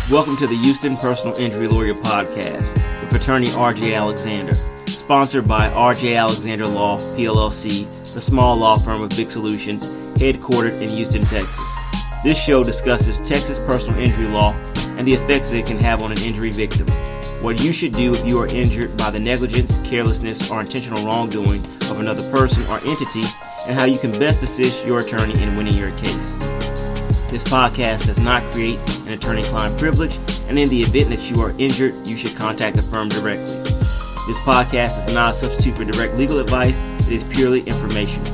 Welcome to the Houston Personal Injury Lawyer Podcast with attorney R.J. Alexander, sponsored by R.J. Alexander Law, PLLC, the small law firm of Big Solutions, headquartered in Houston, Texas. This show discusses Texas personal injury law and the effects that it can have on an injury victim, what you should do if you are injured by the negligence, carelessness, or intentional wrongdoing of another person or entity, and how you can best assist your attorney in winning your case. This podcast does not create an attorney-client privilege, and in the event that you are injured, you should contact the firm directly. This podcast is not a substitute for direct legal advice. It is purely informational.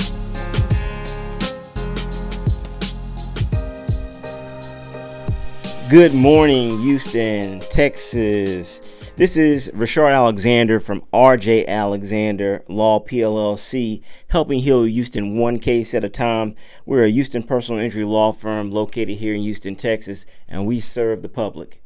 Good morning, Houston, Texas. This is Rashard Alexander from R.J. Alexander Law, PLLC, helping heal Houston one case at a time. We're a Houston personal injury law firm located here in Houston, Texas, and we serve the public.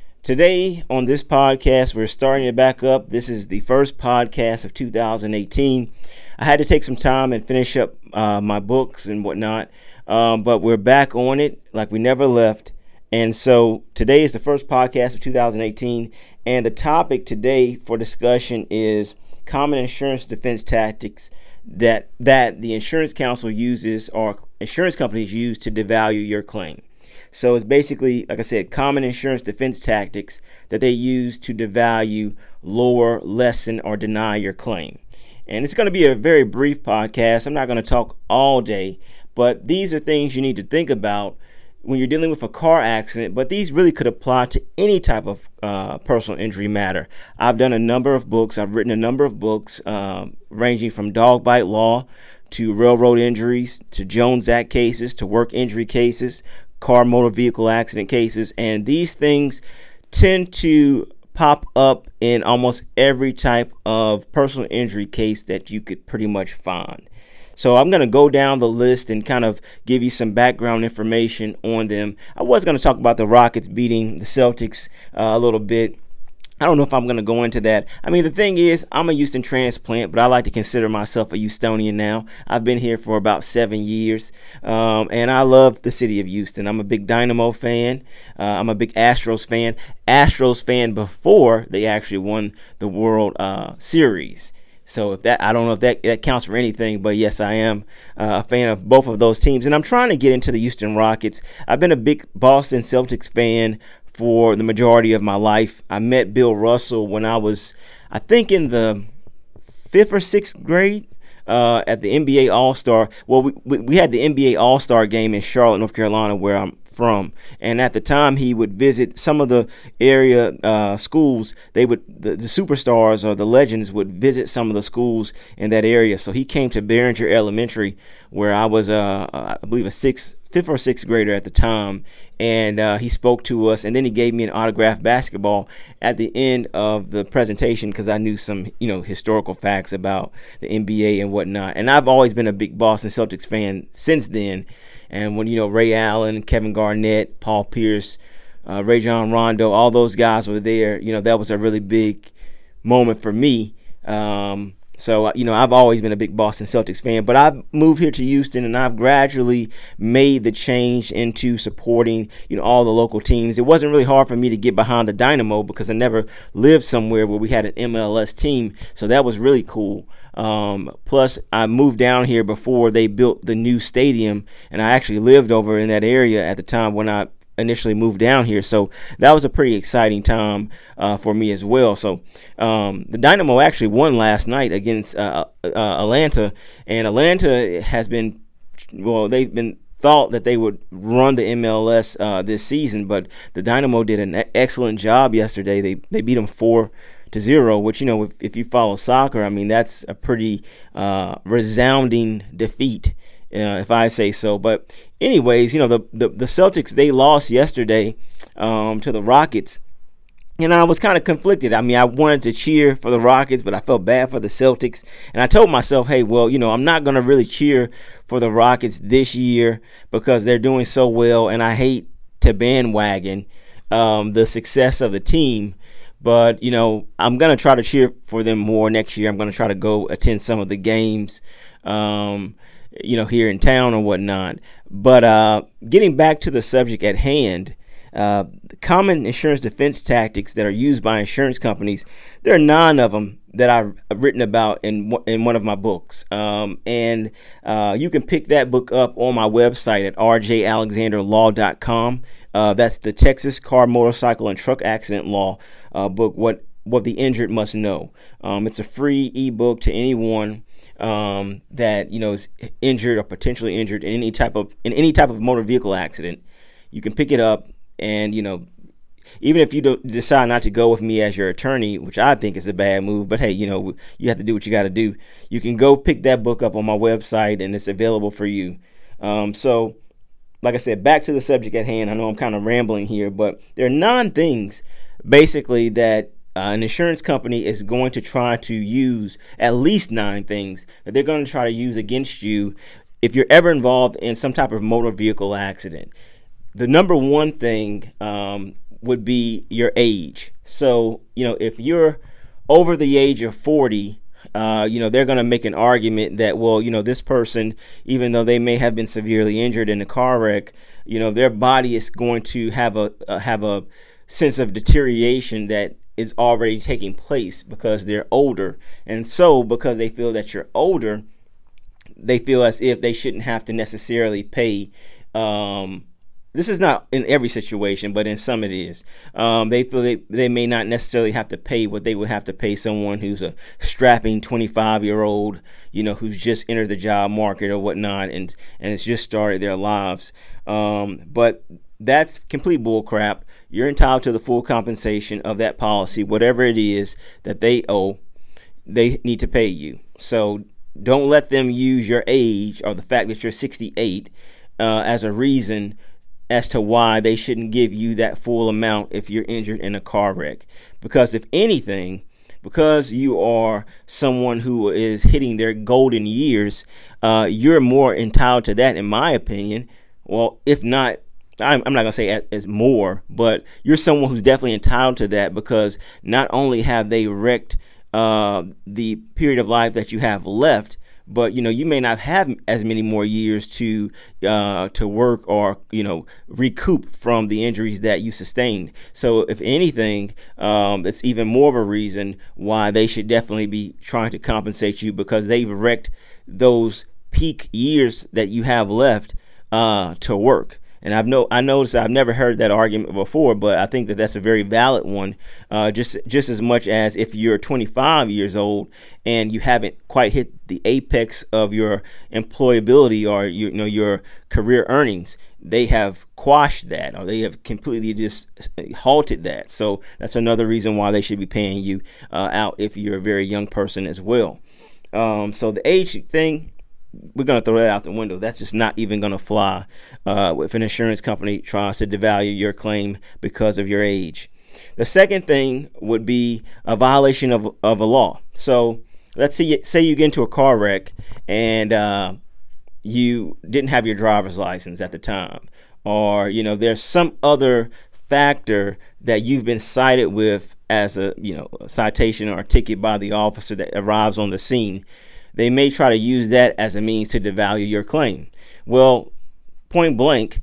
Today on this podcast, we're starting it back up. This is the first podcast of 2018. I had to take some time and finish up my books and whatnot, but we're back on it like we never left. And so today is the first podcast of 2018, and the topic today for discussion is common insurance defense tactics that the insurance counsel uses or insurance companies use to devalue your claim. So it's basically, like I said, common insurance defense tactics that they use to devalue, lower, lessen, or deny your claim. And it's going to be a very brief podcast. I'm not going to talk all day, but these are things you need to think about when you're dealing with a car accident, but these really could apply to any type of personal injury matter. I've done a number of books. I've written a number of books ranging from dog bite law to railroad injuries to Jones Act cases to work injury cases, car motor vehicle accident cases, and these things tend to pop up in almost every type of personal injury case that you could pretty much find. So I'm going to go down the list and kind of give you some background information on them. I was going to talk about the Rockets beating the Celtics a little bit. I don't know if I'm going to go into that. I mean, the thing is, I'm a Houston transplant, but I like to consider myself a Houstonian now. I've been here for about 7 years, and I love the city of Houston. I'm a big Dynamo fan. I'm a big Astros fan. Astros fan before they actually won the World Series. So if that, I don't know if that counts for anything, but yes, I am a fan of both of those teams. And I'm trying to get into the Houston Rockets. I've been a big Boston Celtics fan for the majority of my life. I met Bill Russell when I was, I think, in the 5th or 6th grade at the NBA All-Star. Well, we had the NBA All-Star game in Charlotte, North Carolina, where I'm from, and at the time he would visit some of the area schools. The superstars or the legends would visit some of the schools in that area. So he came to Behringer Elementary, where I was I believe a 5th or 6th grader at the time, and he spoke to us, and then he gave me an autographed basketball at the end of the presentation because I knew some historical facts about the NBA and whatnot. And I've always been a big Boston Celtics fan since then. And when, Ray Allen, Kevin Garnett, Paul Pierce, Rajon Rondo, all those guys were there, that was a really big moment for me. So, I've always been a big Boston Celtics fan, but I've moved here to Houston and I've gradually made the change into supporting, all the local teams. It wasn't really hard for me to get behind the Dynamo because I never lived somewhere where we had an MLS team. So that was really cool. Plus, I moved down here before they built the new stadium, and I actually lived over in that area at the time when I initially moved down here. So that was a pretty exciting time for me as well. So the Dynamo actually won last night against Atlanta, and Atlanta has been, they've been thought that they would run the MLS this season, but the Dynamo did an excellent job yesterday. They beat them 4-0, which, if you follow soccer, I mean, that's a pretty resounding defeat, if I say so. But anyways, the Celtics, they lost yesterday to the Rockets. And I was kind of conflicted. I mean, I wanted to cheer for the Rockets, but I felt bad for the Celtics. And I told myself, hey, well, I'm not going to really cheer for the Rockets this year because they're doing so well. And I hate to bandwagon the success of the team. But, I'm going to try to cheer for them more next year. I'm going to try to go attend some of the games, here in town or whatnot. But getting back to the subject at hand, Common insurance defense tactics that are used by insurance companies. There are 9 of them that I've written about in one of my books, and you can pick that book up on my website at rjalexanderlaw.com. That's the Texas Car, Motorcycle, and Truck Accident Law book. What the injured must know. It's a free ebook to anyone that is injured or potentially injured in any type of motor vehicle accident. You can pick it up, and even if you don't decide not to go with me as your attorney, which I think is a bad move, but hey, you have to do what you got to do. You can go pick that book up on my website, and it's available for you. So, like I said, back to the subject at hand. I know I'm kind of rambling here, but there are 9 things basically that an insurance company is going to try to use, at least 9 things that they're going to try to use against you if you're ever involved in some type of motor vehicle accident. The number one thing would be your age. So, if you're over the age of 40, they're going to make an argument that, well, this person, even though they may have been severely injured in a car wreck, their body is going to have a sense of deterioration that is already taking place because they're older. And so because they feel that you're older, they feel as if they shouldn't have to necessarily pay. This is not in every situation, but in some it is. They feel they may not necessarily have to pay what they would have to pay someone who's a strapping 25-year-old, who's just entered the job market or whatnot, and has just started their lives. But that's complete bullcrap. You're entitled to the full compensation of that policy, whatever it is that they owe. They need to pay you. So don't let them use your age or the fact that you're 68 as a reason as to why they shouldn't give you that full amount if you're injured in a car wreck. Because if anything, because you are someone who is hitting their golden years, you're more entitled to that, in my opinion. Well, if not, I'm not going to say as more, but you're someone who's definitely entitled to that, because not only have they wrecked the period of life that you have left, but you may not have as many more years to work or recoup from the injuries that you sustained. So if anything, it's even more of a reason why they should definitely be trying to compensate you, because they've wrecked those peak years that you have left to work. And I noticed I've never heard that argument before, but I think that that's a very valid one. Just as much as if you're 25 years old and you haven't quite hit the apex of your employability or your career earnings, they have quashed that, or they have completely just halted that. So that's another reason why they should be paying you out if you're a very young person as well. So the age thing, we're going to throw that out the window. That's just not even going to fly if an insurance company tries to devalue your claim because of your age. The second thing would be a violation of a law. So let's say you get into a car wreck and you didn't have your driver's license at the time, or there's some other factor that you've been cited with as a citation or a ticket by the officer that arrives on the scene. They may try to use that as a means to devalue your claim. Well, point blank,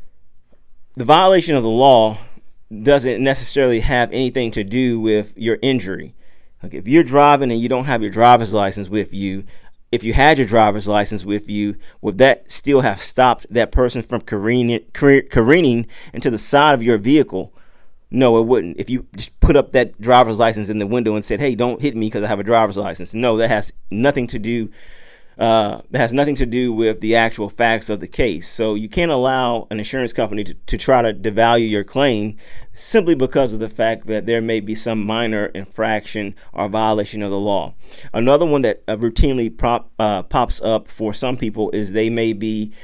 the violation of the law doesn't necessarily have anything to do with your injury. Like if you're driving and you don't have your driver's license with you, if you had your driver's license with you, would that still have stopped that person from careening into the side of your vehicle? No, it wouldn't. If you just put up that driver's license in the window and said, "Hey, don't hit me because I have a driver's license." No, that has nothing to do. That has nothing to do with the actual facts of the case. So you can't allow an insurance company to try to devalue your claim simply because of the fact that there may be some minor infraction or violation of the law. Another one that routinely pops up for some people is they may be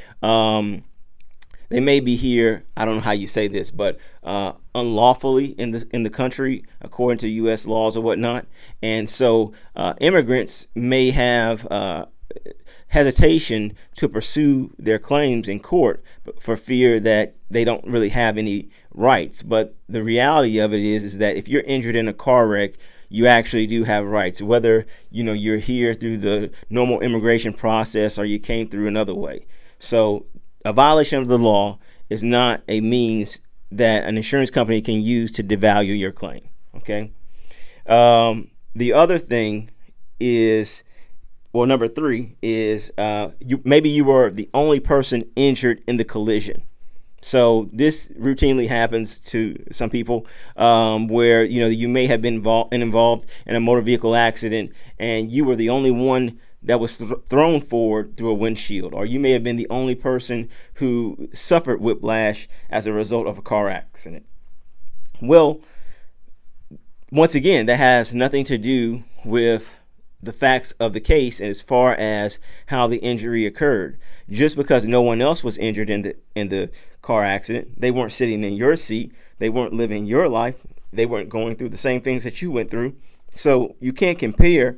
here, I don't know how you say this, but unlawfully in the country according to U.S. laws or whatnot. And so immigrants may have hesitation to pursue their claims in court for fear that they don't really have any rights. But the reality of it is that if you're injured in a car wreck, you actually do have rights, whether you're here through the normal immigration process or you came through another way. So a violation of the law is not a means that an insurance company can use to devalue your claim. Okay. The other thing is, well, number 3 is maybe you were the only person injured in the collision. So this routinely happens to some people, where you may have been involved in a motor vehicle accident, and you were the only one that was thrown forward through a windshield, or you may have been the only person who suffered whiplash as a result of a car accident. Well, once again, that has nothing to do with the facts of the case as far as how the injury occurred. Just because no one else was injured in the car accident, they weren't sitting in your seat, they weren't living your life, they weren't going through the same things that you went through. So you can't compare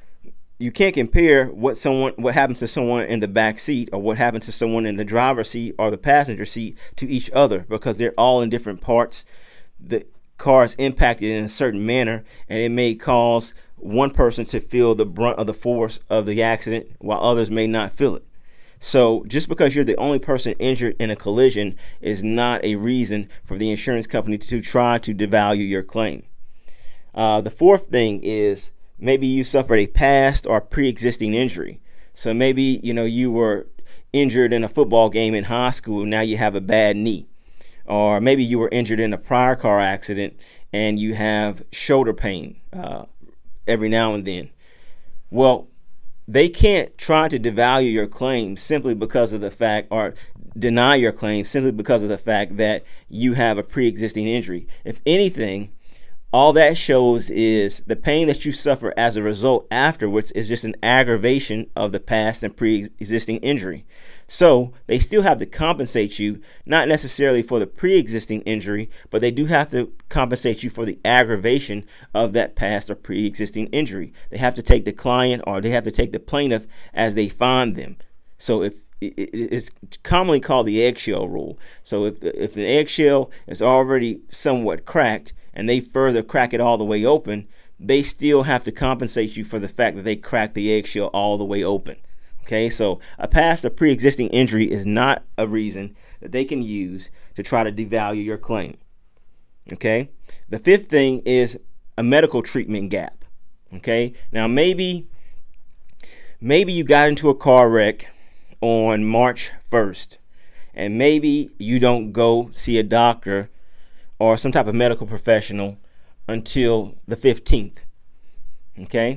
what happens to someone in the back seat or what happened to someone in the driver's seat or the passenger seat to each other, because they're all in different parts. The car is impacted in a certain manner, and it may cause one person to feel the brunt of the force of the accident while others may not feel it. So just because you're the only person injured in a collision is not a reason for the insurance company to try to devalue your claim. The fourth thing is, maybe you suffered a past or pre-existing injury. So maybe you were injured in a football game in high school, now you have a bad knee. Or maybe you were injured in a prior car accident and you have shoulder pain every now and then. Well, they can't try to devalue your claim simply because of the fact, or deny your claim simply because of the fact that you have a pre-existing injury. If anything, all that shows is the pain that you suffer as a result afterwards is just an aggravation of the past and pre-existing injury. So they still have to compensate you, not necessarily for the pre-existing injury, but they do have to compensate you for the aggravation of that past or pre-existing injury. They have to take the client, or they have to take the plaintiff as they find them. So if it's commonly called the eggshell rule. So if an eggshell is already somewhat cracked and they further crack it all the way open, they still have to compensate you for the fact that they cracked the eggshell all the way open. Okay, so a past or pre-existing injury is not a reason that they can use to try to devalue your claim. Okay, the fifth thing is a medical treatment gap. Okay, now maybe you got into a car wreck on March 1st, and maybe you don't go see a doctor or some type of medical professional until the 15th. Okay,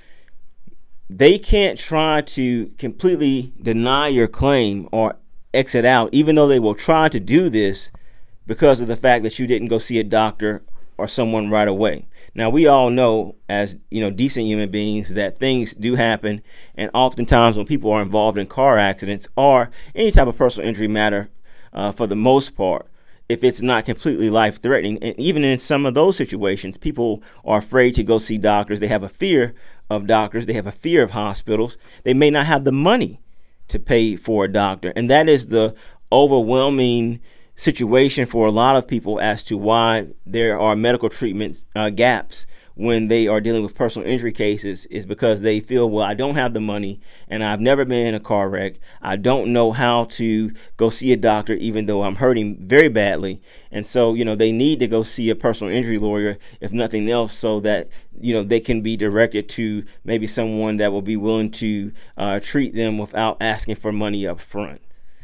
they can't try to completely deny your claim or exit out, even though they will try to do this because of the fact that you didn't go see a doctor or someone right away. Now, we all know, as decent human beings, that things do happen, and oftentimes when people are involved in car accidents or any type of personal injury matter, for the most part, if it's not completely life-threatening, and even in some of those situations, people are afraid to go see doctors. They have a fear of doctors. They have a fear of hospitals. They may not have the money to pay for a doctor, and that is the overwhelming situation for a lot of people as to why there are medical treatment gaps when they are dealing with personal injury cases, is because they feel, well, I don't have the money and I've never been in a car wreck. I don't know how to go see a doctor even though I'm hurting very badly. And so, they need to go see a personal injury lawyer, if nothing else, so that, they can be directed to maybe someone that will be willing to treat them without asking for money up front.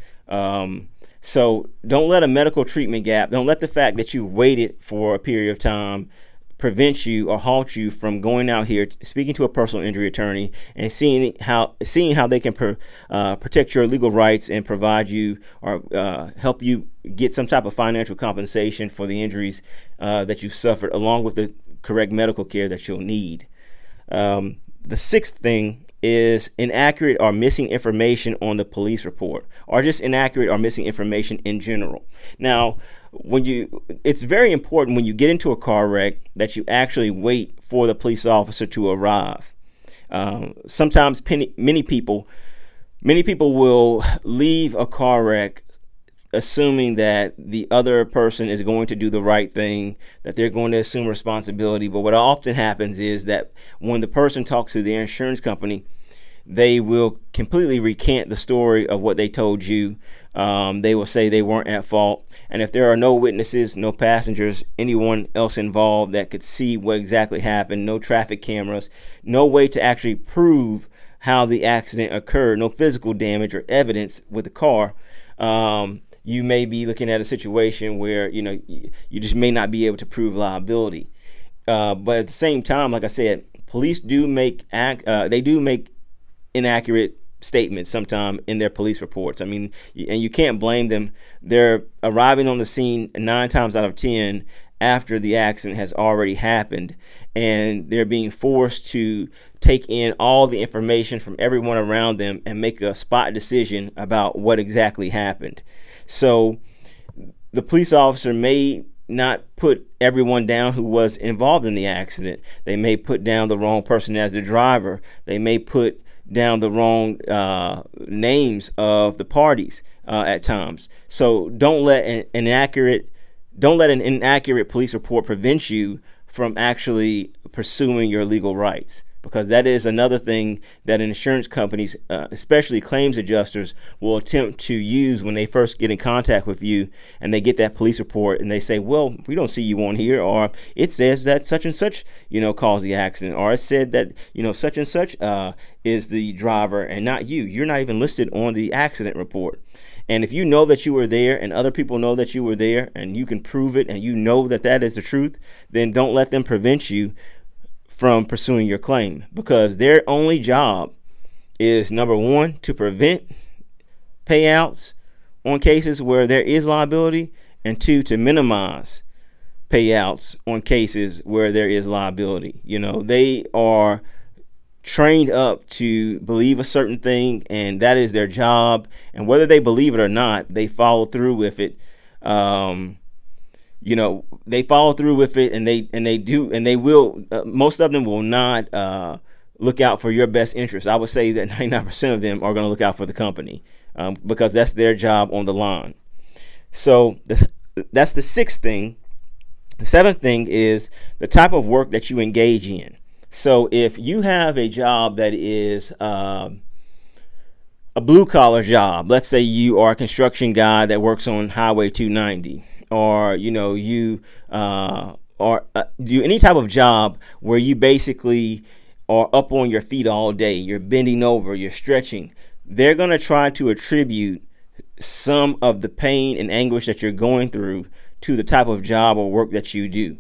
So don't let a medical treatment gap, don't let the fact that you waited for a period of time prevent you or halt you from going out here, speaking to a personal injury attorney and seeing how they can protect your legal rights and provide you or help you get some type of financial compensation for the injuries that you've suffered, along with the correct medical care that you'll need. The sixth thing is inaccurate or missing information on the police report, or just inaccurate or missing information in general. Now, it's very important when you get into a car wreck that you actually wait for the police officer to arrive. Sometimes many people will leave a car wreck assuming that the other person is going to do the right thing, that they're going to assume responsibility. But what often happens is that when the person talks to their insurance company, they will completely recant the story of what they told you. They will say they weren't at fault. And if there are no witnesses, no passengers, anyone else involved that could see what exactly happened, no traffic cameras, no way to actually prove how the accident occurred, no physical damage or evidence with the car, you may be looking at a situation where you just may not be able to prove liability. But at the same time, like I said, police do make inaccurate statements sometimes in their police reports. I mean, and you can't blame them. They're arriving on the scene 9 times out of 10 after the accident has already happened, and they're being forced to take in all the information from everyone around them and make a spot decision about what exactly happened. So the police officer may not put everyone down who was involved in the accident. They may put down the wrong person as the driver. They may put down the wrong names of the parties at times. So don't let an inaccurate police report prevent you from actually pursuing your legal rights, because that is another thing that insurance companies, especially claims adjusters, will attempt to use when they first get in contact with you and they get that police report and they say, well, we don't see you on here, or it says that such and such, caused the accident, or it said that, such and such is the driver and not you. You're not even listed on the accident report. And if you know that you were there and other people know that you were there and you can prove it and you know that that is the truth, then don't let them prevent you from pursuing your claim, because their only job is, number one, to prevent payouts on cases where there is liability, and 2, to minimize payouts on cases where there is liability. They are trained up to believe a certain thing, and that is their job, and whether they believe it or not, they follow through with it. They follow through with it, and they will. Most of them will not look out for your best interest. I would say that 99% of them are going to look out for the company, because that's their job on the line. So that's the 6th thing. The 7th thing is the type of work that you engage in. So if you have a job that is a blue collar job, let's say you are a construction guy that works on Highway 290, or you do any type of job where you basically are up on your feet all day, you're bending over, you're stretching, they're going to try to attribute some of the pain and anguish that you're going through to the type of job or work that you do.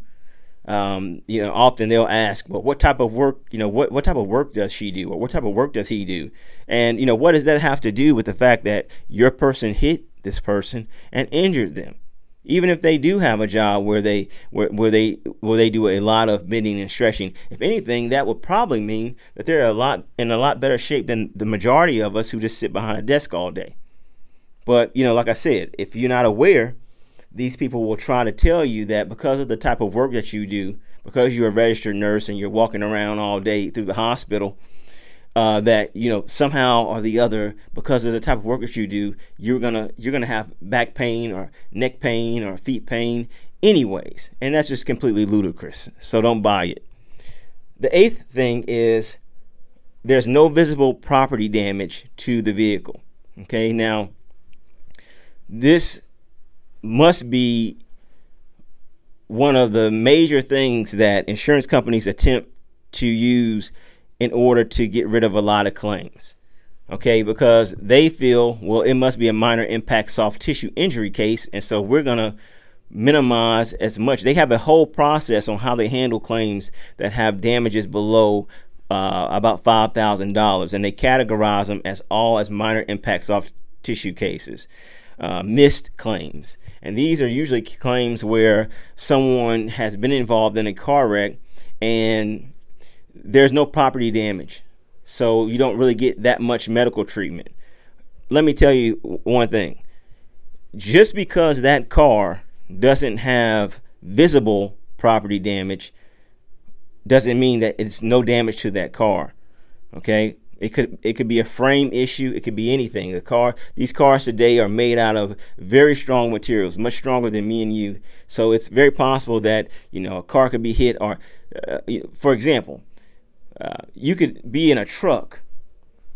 Often they'll ask, well, what type of work, what type of work does she do, or what type of work does he do? And, what does that have to do with the fact that your person hit this person and injured them? Even if they do have a job where they do a lot of bending and stretching, if anything, that would probably mean that they're in a lot better shape than the majority of us who just sit behind a desk all day. But, like I said, if you're not aware, these people will try to tell you that because of the type of work that you do, because you're a registered nurse and you're walking around all day through the hospital, that somehow or the other, because of the type of work that you do, you're gonna have back pain or neck pain or feet pain anyways, and that's just completely ludicrous. So don't buy it. The 8th thing is there's no visible property damage to the vehicle. Okay, now this must be one of the major things that insurance companies attempt to use in order to get rid of a lot of claims. Okay, because they feel, well, it must be a minor impact soft tissue injury case, and so we're going to minimize as much. They have a whole process on how they handle claims that have damages below about $5,000, and they categorize them as minor impact soft tissue cases. Missed claims, and these are usually claims where someone has been involved in a car wreck and there's no property damage, so you don't really get that much medical treatment. Let me tell you one thing: just because that car doesn't have visible property damage doesn't mean that it's no damage to that car. Okay, it could be a frame issue. It could be anything. These cars today are made out of very strong materials, much stronger than me and you. So it's very possible that a car could be hit, or for example, you could be in a truck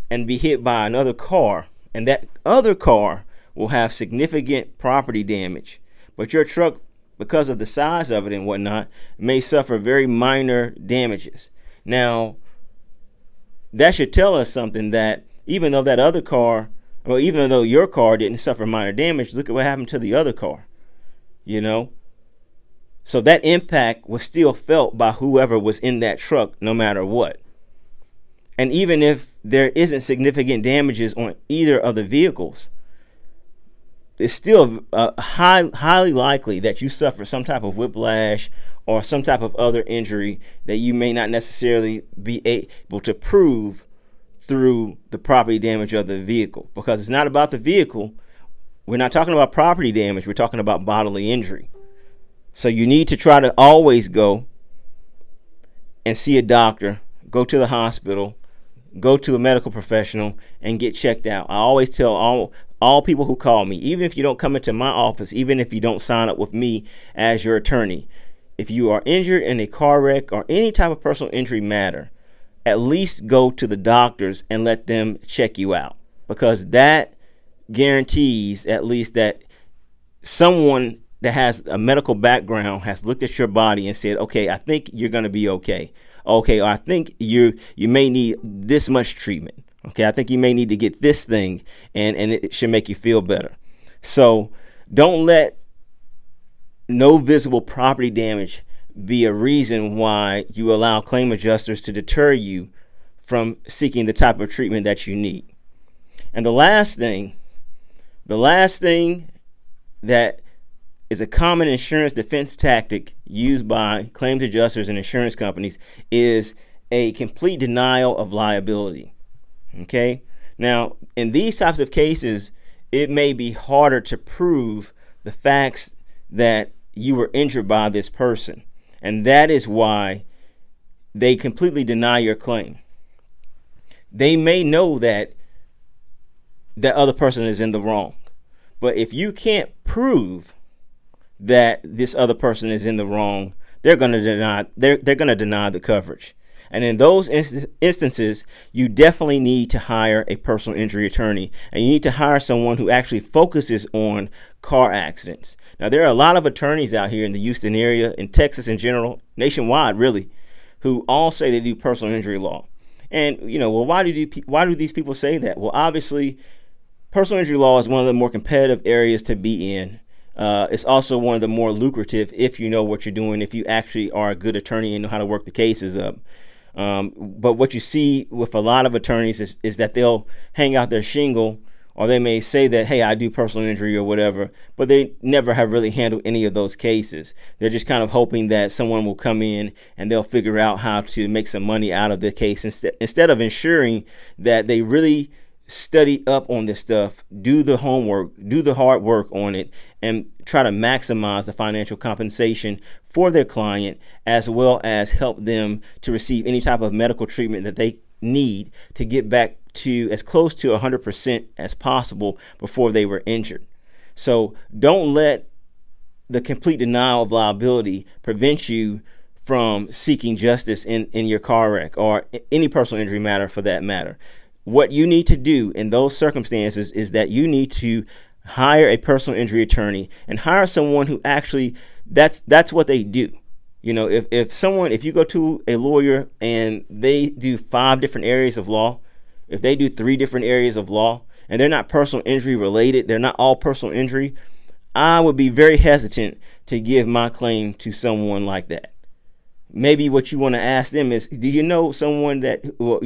and be hit by another car, and that other car will have significant property damage, but your truck, because of the size of it and whatnot, may suffer very minor damages. Now, that should tell us something, that even though that other car, well, even though your car didn't suffer minor damage, look at what happened to the other car, you know? So that impact was still felt by whoever was in that truck, no matter what. And even if there isn't significant damages on either of the vehicles, it's still highly likely that you suffer some type of whiplash or some type of other injury that you may not necessarily be able to prove through the property damage of the vehicle, because it's not about the vehicle. We're not talking about property damage. We're talking about bodily injury. So you need to try to always go and see a doctor, go to the hospital, go to a medical professional and get checked out. I always tell all people who call me, even if you don't come into my office, even if you don't sign up with me as your attorney, if you are injured in a car wreck or any type of personal injury matter, at least go to the doctors and let them check you out, because that guarantees at least that someone that has a medical background has looked at your body and said, okay, I think you're going to be okay. Okay, or I think you may need this much treatment. Okay, I think you may need to get this thing, and it should make you feel better. So don't let no visible property damage be a reason why you allow claim adjusters to deter you from seeking the type of treatment that you need. And the last thing that is a common insurance defense tactic used by claims adjusters and insurance companies is a complete denial of liability. Okay? Now, in these types of cases, it may be harder to prove the facts that you were injured by this person. And that is why they completely deny your claim. They may know that that other person is in the wrong. But if you can't prove that this other person is in the wrong, they're going to deny the coverage. And in those instances, you definitely need to hire a personal injury attorney, and you need to hire someone who actually focuses on car accidents. Now, there are a lot of attorneys out here in the Houston area, in Texas in general, nationwide really, who all say they do personal injury law. And well, why do these people say that? Well, obviously, personal injury law is one of the more competitive areas to be in. It's also one of the more lucrative if you know what you're doing, if you actually are a good attorney and know how to work the cases up. But what you see with a lot of attorneys is that they'll hang out their shingle, or they may say that, hey, I do personal injury or whatever, but they never have really handled any of those cases. They're just kind of hoping that someone will come in and they'll figure out how to make some money out of the case instead of ensuring that they really study up on this stuff, do the homework, do the hard work on it, and try to maximize the financial compensation for their client, as well as help them to receive any type of medical treatment that they need to get back to as close to 100% as possible before they were injured. So don't let the complete denial of liability prevent you from seeking justice in your car wreck or any personal injury matter for that matter. What you need to do in those circumstances is that you need to hire a personal injury attorney and hire someone who actually that's what they do. If you go to a lawyer and they do 5 different areas of law, if they do 3 different areas of law and they're not personal injury related, they're not all personal injury, I would be very hesitant to give my claim to someone like that. Maybe what you want to ask them is, do you know someone that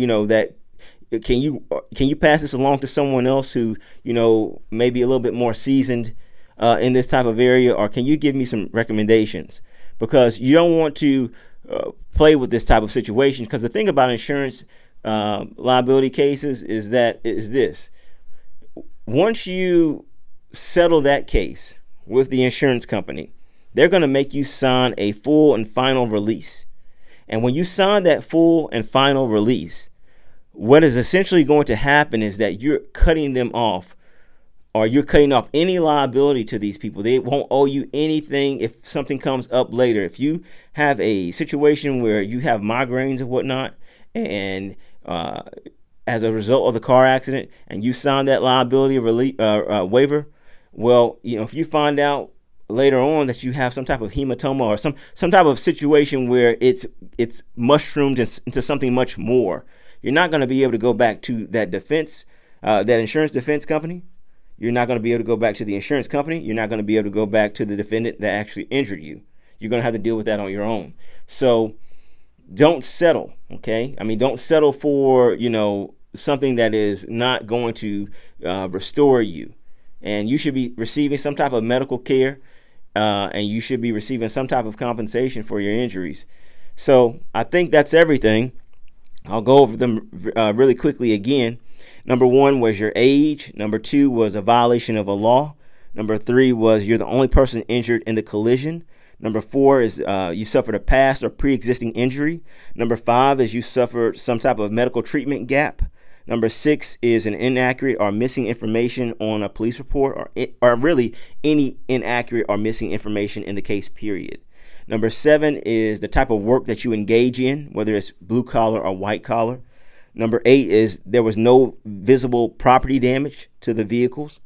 can you pass this along to someone else who, maybe a little bit more seasoned in this type of area, or can you give me some recommendations? Because you don't want to play with this type of situation, because the thing about insurance liability cases is this. Once you settle that case with the insurance company, they're going to make you sign a full and final release. And when you sign that full and final release, what is essentially going to happen is that you're cutting them off, or you're cutting off any liability to these people. They won't owe you anything if something comes up later. If you have a situation where you have migraines and whatnot, and as a result of the car accident and you signed that liability waiver, well, if you find out later on that you have some type of hematoma or some type of situation where it's mushroomed into something much more, you're not going to be able to go back to that insurance defense company. You're not going to be able to go back to the insurance company. You're not going to be able to go back to the defendant that actually injured you. You're going to have to deal with that on your own. So don't settle, okay? Don't settle for, something that is not going to restore you. And you should be receiving some type of medical care, and you should be receiving some type of compensation for your injuries. So I think that's everything. I'll go over them really quickly again. Number 1 was your age. Number 2 was a violation of a law. Number 3 was you're the only person injured in the collision. Number 4 is you suffered a past or pre-existing injury. Number 5 is you suffered some type of medical treatment gap. Number 6 is an inaccurate or missing information on a police report, or really any inaccurate or missing information in the case, period. Number 7 is the type of work that you engage in, whether it's blue collar or white collar. Number 8 is there was no visible property damage to the vehicles.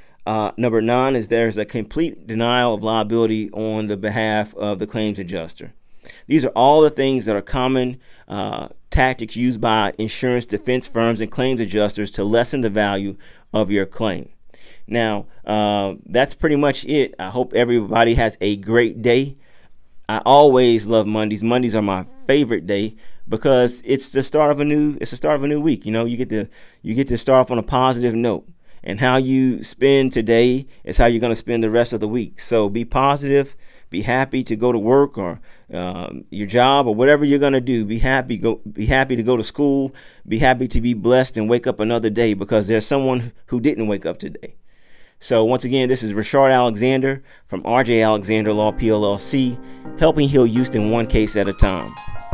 Number 9 is there's a complete denial of liability on the behalf of the claims adjuster. These are all the things that are common tactics used by insurance defense firms and claims adjusters to lessen the value of your claim. Now, that's pretty much it. I hope everybody has a great day. I always love Mondays. Mondays are my favorite day because it's the start of a new week. You get to start off on a positive note. And how you spend today is how you're going to spend the rest of the week. So be positive, be happy to go to work or your job or whatever you're going to do. Be happy to go to school. Be happy to be blessed and wake up another day because there's someone who didn't wake up today. So once again, this is Rashard Alexander from RJ Alexander Law PLLC, helping heal Houston one case at a time.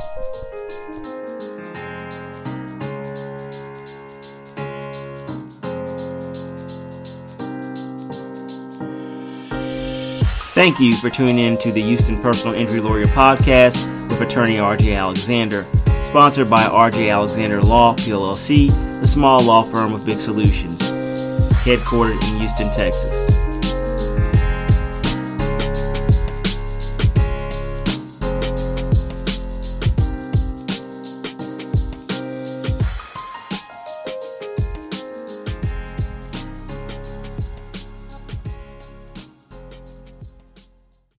Thank you for tuning in to the Houston Personal Injury Lawyer Podcast with attorney RJ Alexander, sponsored by RJ Alexander Law PLLC, the small law firm with big solutions, headquartered in Houston, Texas.